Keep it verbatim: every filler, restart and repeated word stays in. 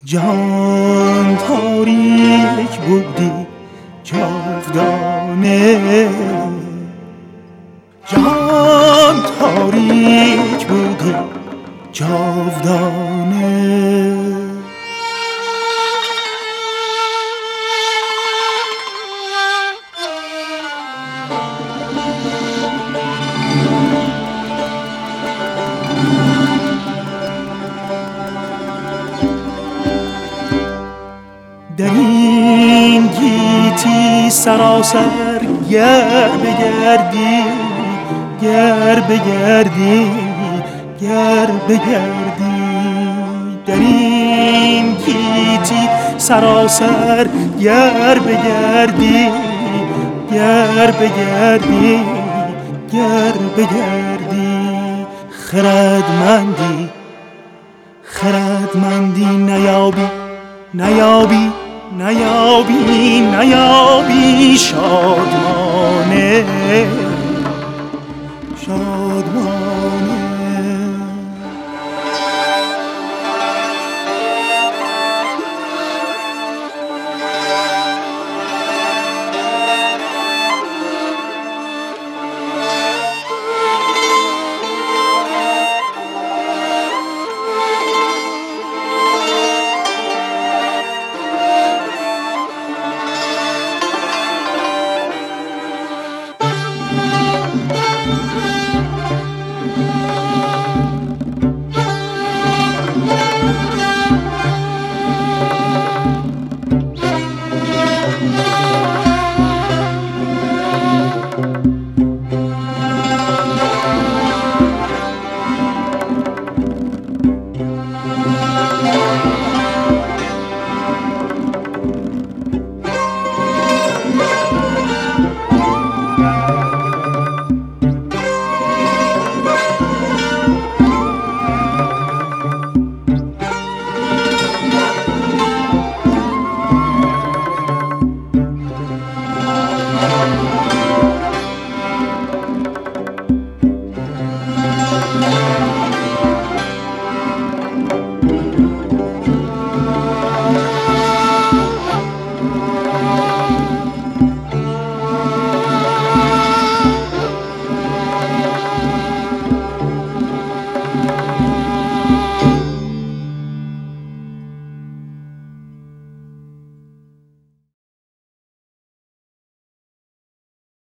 جهان تاریک بودی جاودانه، جهان تاریک بودی جاودانه. در این گیتی سراسر گر بگردی، گر بگردی، گر بگردی، در این گیتی سراسر گر بگردی، گر بگردی، گر بگردی، خردمندی، خردمندی نیابی، نیابی، نیابی، نیابی شادمانه.